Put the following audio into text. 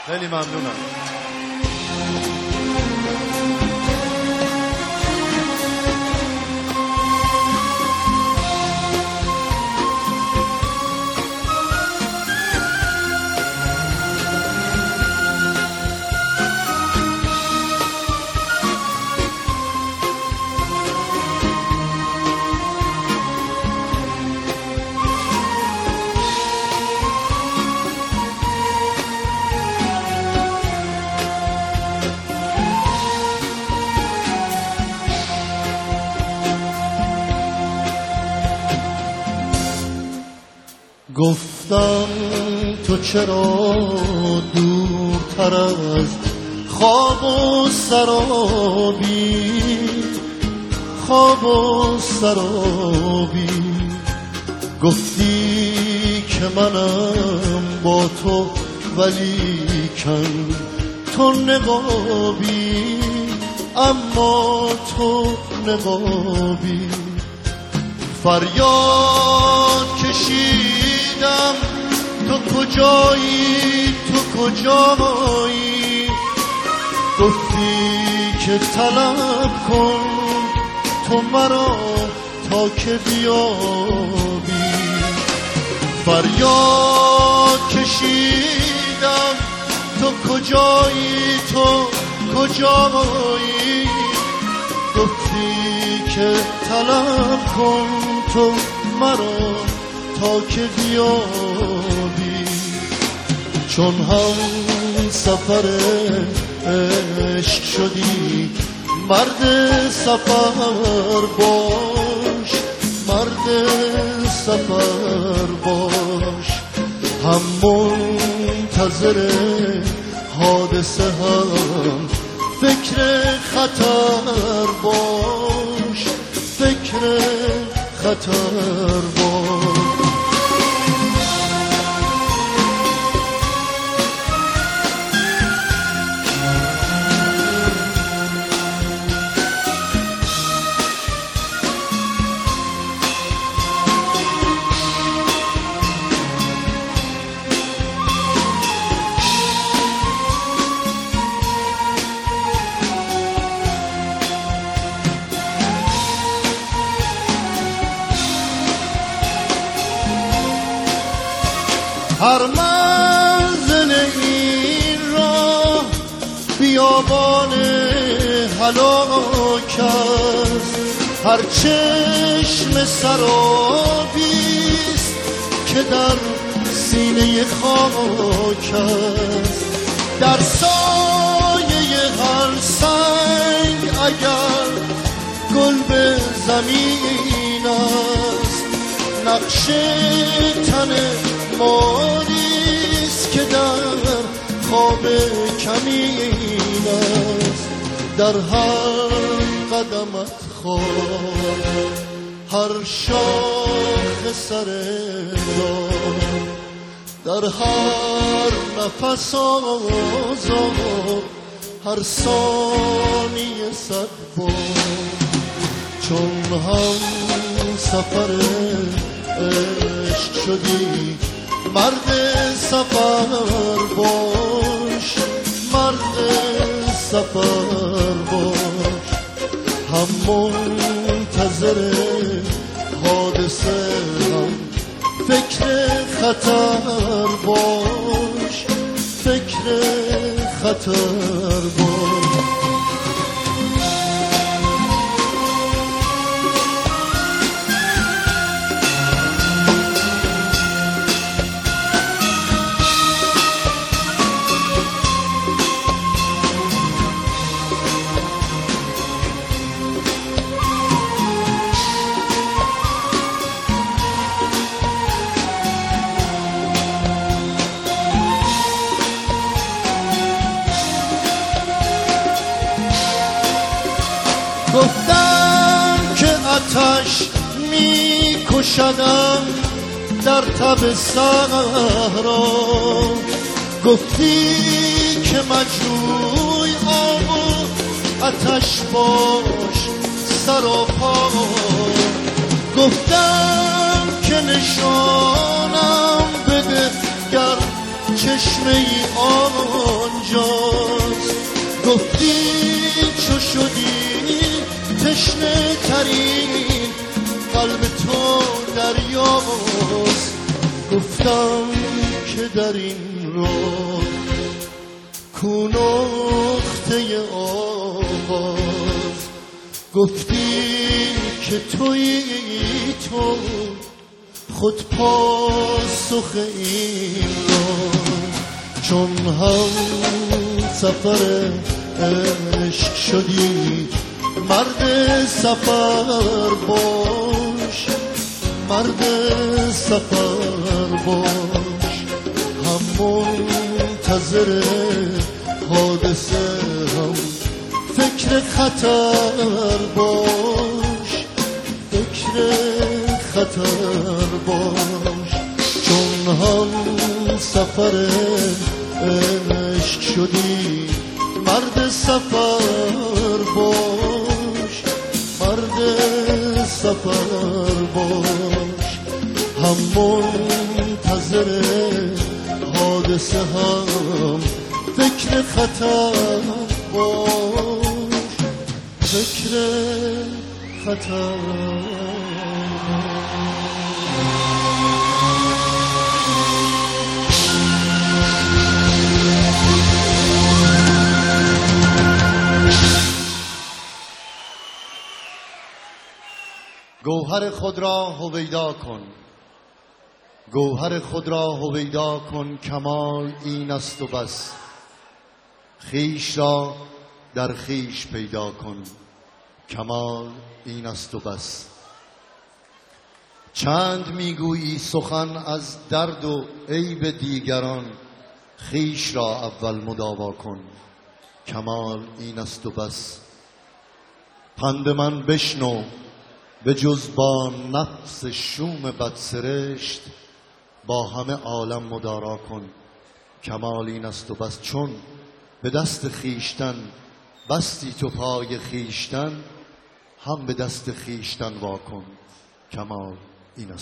خیلی ممنونم. گفتم تو چرا دورتر از خواب و سرابی، خواب و سرابی. گفتی که منم با تو ولیکن تو نقابی، اما تو نقابی. فریاد کشیدم تو کجایی، تو کجایی. گفتی که طلب کن تو مرا تا که بیابی. فریاد کشیدم تو کجایی، تو کجایی. گفتی که طلب کن تو مرا تا که بیابی. چون هم سفر عشق شدی مرد سفر باش، مرد سفر باش. هم منتظر حادثه هم فکر خطر باش، فکر خطر باش. هر منزل این راه بیابان هلاک است، هر چشم سرابیست که در سینه خاک است. در سایه هر سنگ اگر گل به زمین است، نقش تن ماریست که در خواب کمین است. در هر قدمت خواب، هر شاخ سر راه، در هر نفس آزاد، هر ثانیه صد بار. چون هم سفر عشق شدی مرد سفر باش، مرد سفر باش. هم منتظر حادثه هم فکر خطر باش، فکر خطر باش. گفتم که آتش می کشدم در تب صحرا. گفتی که مجروی آب و آتش باش سراپا. گفتم که نشانم بده گر چشمه ای آنجاست. گفتی چو شدی تشنه ترین قلب تو دریاست. گفتم که در این راه کو نقطه آغاز. گفتی که تویی تو خود پاسخ این راه. چون هم سفر عشق شدی مرد سفر باش، مرد سفر باش. هم منتظر حادثه هم فکر خطر باش، فکر خطر باش. چون هم سفر عشق شدی مرد سفر باش، مرد سفر باش. هم منتظر حادثه هم فکر خطر باش، فکر خطر. گوهر خود را هویدا کن، گوهر خود را هویدا کن. کمال این است و بس. خویش را در خویش پیدا کن. کمال این است و بس. چند میگویی سخن از درد و عیب دیگران، خویش را اول مداوا کن. کمال این است و بس. پند من بشنو به جز با نفس شوم بدسرشت، با همه عالم مدارا کن. کمال این است و بس. چون به دست خیشتن بستی تو پای خیشتن، هم به دست خیشتن وا کن. کمال این است.